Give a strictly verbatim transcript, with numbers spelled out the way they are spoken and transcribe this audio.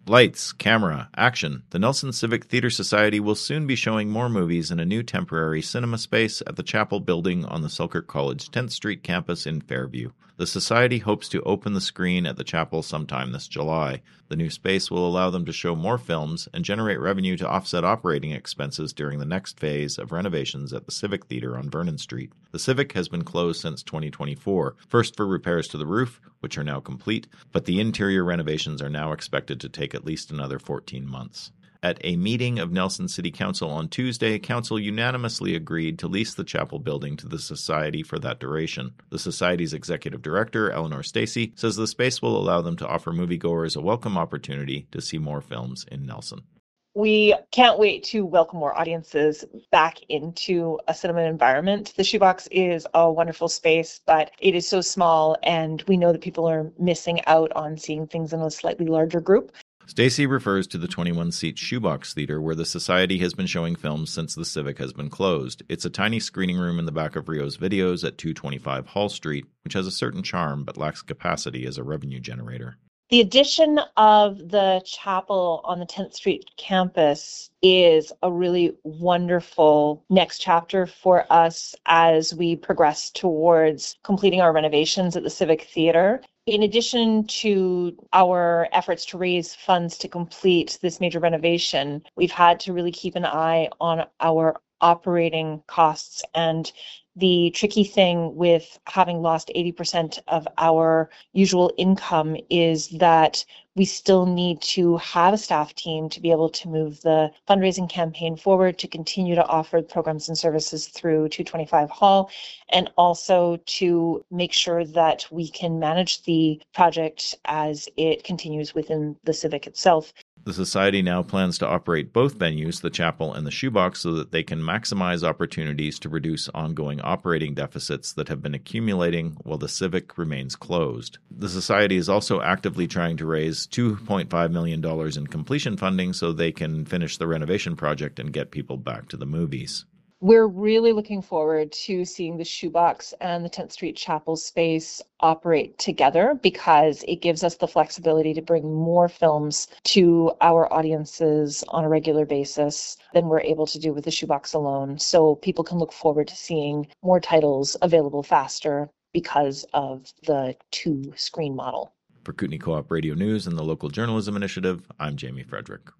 Lights, camera, action. The Nelson Civic Theater Society will soon be showing more movies in a new temporary cinema space at the Chapel Building on the Selkirk College tenth Street campus in Fairview. The Society hopes to open the screen at the chapel sometime this July. The new space will allow them to show more films and generate revenue to offset operating expenses during the next phase of renovations at the Civic Theater on Vernon Street. The Civic has been closed since twenty twenty-four, first for repairs to the roof, which are now complete, but the interior renovations are now expected to take at least another fourteen months. At a meeting of Nelson City Council on Tuesday, Council unanimously agreed to lease the chapel building to the Society for that duration. The Society's Executive Director, Eleanor Stacey, says the space will allow them to offer moviegoers a welcome opportunity to see more films in Nelson. We can't wait to welcome more audiences back into a cinema environment. The Shoebox is a wonderful space, but it is so small, and we know that people are missing out on seeing things in a slightly larger group. Stacey refers to the twenty-one seat Shoebox Theater, where the Society has been showing films since the Civic has been closed. It's a tiny screening room in the back of Rio's Videos at two twenty-five Hall Street, which has a certain charm but lacks capacity as a revenue generator. The addition of the chapel on the tenth Street campus is a really wonderful next chapter for us as we progress towards completing our renovations at the Civic Theater. In addition to our efforts to raise funds to complete this major renovation, we've had to really keep an eye on our operating costs. And the tricky thing with having lost eighty percent of our usual income is that we still need to have a staff team to be able to move the fundraising campaign forward, to continue to offer programs and services through two twenty-five Hall, and also to make sure that we can manage the project as it continues within the Civic itself. The Society now plans to operate both venues, the chapel and the Shoebox, so that they can maximize opportunities to reduce ongoing operating deficits that have been accumulating while the Civic remains closed. The Society is also actively trying to raise two point five million dollars in completion funding so they can finish the renovation project and get people back to the movies. We're really looking forward to seeing the Shoebox and the tenth Street Chapel space operate together, because it gives us the flexibility to bring more films to our audiences on a regular basis than we're able to do with the Shoebox alone. So people can look forward to seeing more titles available faster because of the two-screen model. For Kootenai Co-op Radio News and the Local Journalism Initiative, I'm Jamie Frederick.